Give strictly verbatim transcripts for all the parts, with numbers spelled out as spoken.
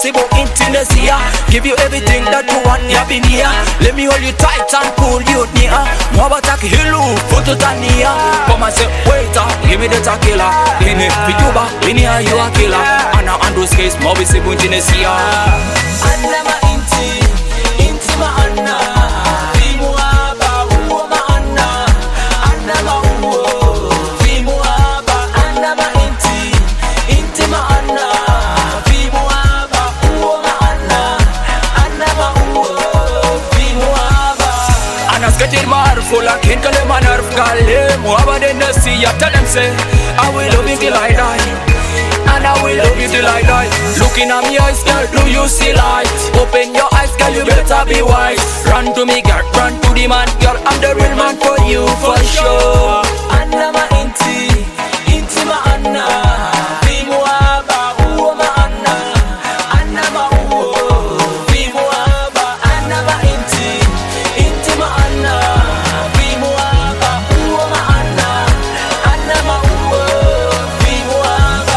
Mabisibo Indonesia. Give you everything that you want, ya been here. Let me hold you tight and pull you near. Mwabataki hilu, fututania. Come and say, waiter, give me the tequila. In it, Vituba, in here you a killer. Anna Andrews case, Mabisibo Indonesia. Anna ma inti, inti ma Anna. Vimuaba, uo ma Anna. Anna ma uo. Vimuaba, Anna ma inti, inti ma Anna. Vimuaba, uo ma Anna. Anna ma uo. Vimuaba. Anna's getting more full of kin, call him a nerve, call him. Whoever they know see ya, tell them say, I will love you till I die. And I will love you till I die. Looking at me eyes, girl, do you see light? Open your eyes, girl, you better be wise. Run to me, girl, run to the man, girl, I'm the real man for you, for sure. Anna ma inti, inti ma Anna. Vimuaba, uo ma Anna. Anna ma uo. Vimuaba, Anna ma inti, inti ma Anna. Vimuaba, uo ma Anna. Anna ma uo. Vimuaba.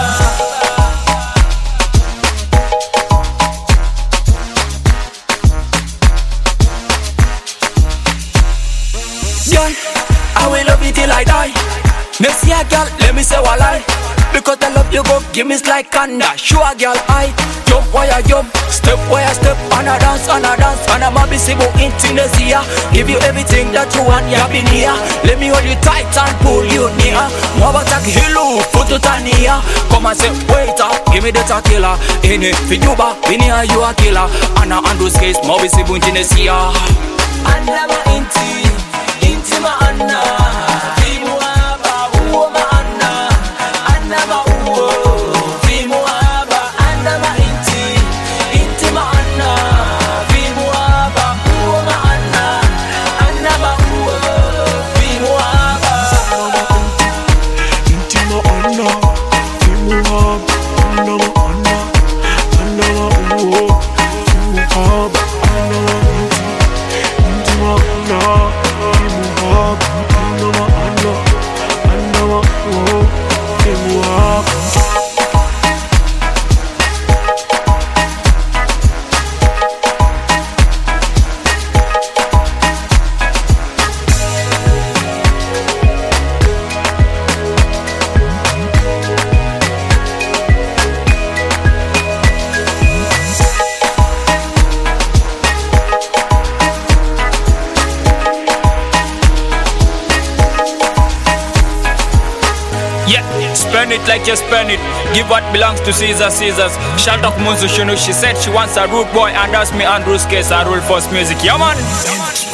Girl, I will love you till I die. Next year, girl, let me say what I. Because the love you go give me is like thunder. Sure, girl, I jump where I jump, step where I step, and I dance, and I dance, and I'm a Mabisibo Indonesia. Give you everything that you want, ya been here. Let me hold you tight and pull you near. Mwabataki hilu, fututania. Come and say, waiter, give me the tequila. In it, Vituba, in here you a killer. Anna Andrews case, Mabisibo Indonesia. Anna ma inti, inti ma Anna. Vimuaba, uo ma Anna. Anna ma uo. Vimuaba, Anna ma inti, inti ma Anna. Vimuaba, uo ma Anna. Anna ma uo. Vimuaba. Inti ma Anna, Vimuaba, Anna ma Anna, Anna ma uo, Vimuaba, Anna ma inti, inti ma Anna, Vimuaba, Anna ma Anna, Anna ma uo, Vimuaba. Yeah, spend it like you spend it. Give what belongs to Caesar, Caesars. Shout out Munzu Shunu. She said she wants a rude boy, and that's me, Andrews case. I rule first music. Yeah, man.